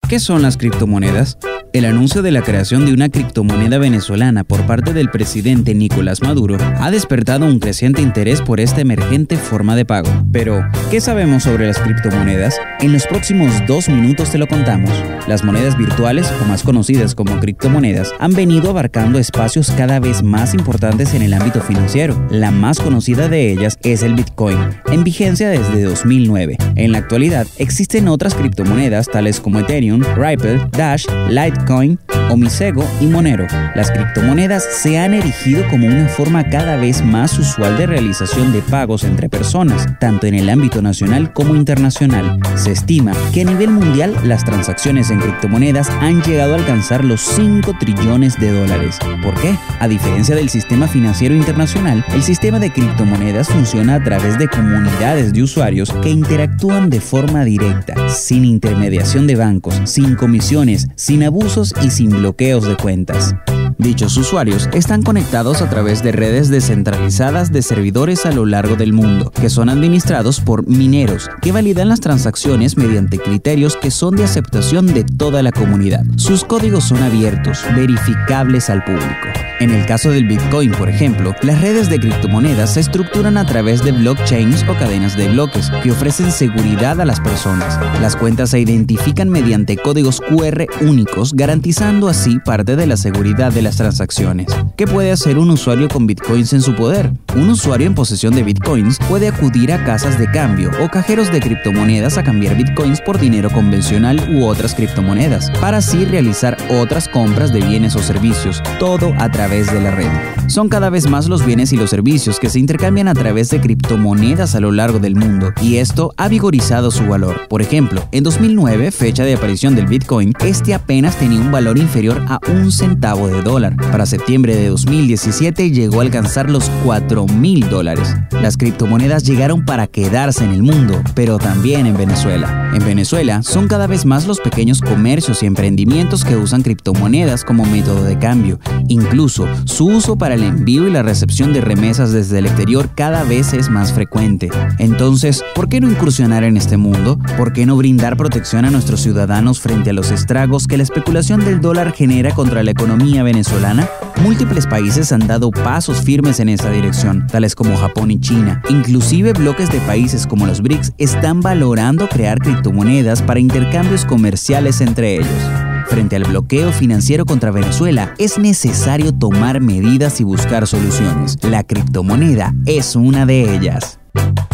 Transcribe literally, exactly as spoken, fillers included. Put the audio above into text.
¿Qué son las criptomonedas? El anuncio de la creación de una criptomoneda venezolana por parte del presidente Nicolás Maduro ha despertado un creciente interés por esta emergente forma de pago. Pero, ¿qué sabemos sobre las criptomonedas? En los próximos dos minutos te lo contamos. Las monedas virtuales, o más conocidas como criptomonedas, han venido abarcando espacios cada vez más importantes en el ámbito financiero. La más conocida de ellas es el Bitcoin, en vigencia desde dos mil nueve. En la actualidad, existen otras criptomonedas tales como Ethereum, Ripple, Dash, Litecoin, Omisego y Monero. Las criptomonedas se han erigido como una forma cada vez más usual de realización de pagos entre personas, tanto en el ámbito nacional como internacional. Se estima que a nivel mundial las transacciones en criptomonedas han llegado a alcanzar los cinco trillones de dólares. ¿Por qué? A diferencia del sistema financiero internacional, el sistema de criptomonedas funciona a través de comunidades de usuarios que interactúan de forma directa, sin intermediación de bancos, sin comisiones, sin abusos y sin bloqueos de cuentas. Dichos usuarios están conectados a través de redes descentralizadas de servidores a lo largo del mundo, que son administrados por mineros, que validan las transacciones mediante criterios que son de aceptación de toda la comunidad. Sus códigos son abiertos, verificables al público. En el caso del Bitcoin, por ejemplo, las redes de criptomonedas se estructuran a través de blockchains o cadenas de bloques que ofrecen seguridad a las personas. Las cuentas se identifican mediante códigos cu erre únicos, garantizando así parte de la seguridad de las transacciones. ¿Qué puede hacer un usuario con bitcoins en su poder? Un usuario en posesión de bitcoins puede acudir a casas de cambio o cajeros de criptomonedas a cambiar bitcoins por dinero convencional u otras criptomonedas, para así realizar otras compras de bienes o servicios, todo a través de la red. Son cada vez más los bienes y los servicios que se intercambian a través de criptomonedas a lo largo del mundo, y esto ha vigorizado su valor. Por ejemplo, en dos mil nueve, fecha de aparición del Bitcoin, este apenas tenía un valor inferior a un centavo de dólar. Para septiembre de dos mil diecisiete llegó a alcanzar los cuatro mil dólares. Las criptomonedas llegaron para quedarse en el mundo, pero también en Venezuela. En Venezuela son cada vez más los pequeños comercios y emprendimientos que usan criptomonedas como método de cambio. Incluso su uso para el envío y la recepción de remesas desde el exterior cada vez es más frecuente. Entonces, ¿por qué no incursionar en este mundo? ¿Por qué no brindar protección a nuestros ciudadanos frente a los estragos que la especulación del dólar genera contra la economía venezolana? Múltiples países han dado pasos firmes en esa dirección, tales como Japón y China. Inclusive bloques de países como los brics están valorando crear criptomonedas para intercambios comerciales entre ellos. Frente al bloqueo financiero contra Venezuela, es necesario tomar medidas y buscar soluciones. La criptomoneda es una de ellas.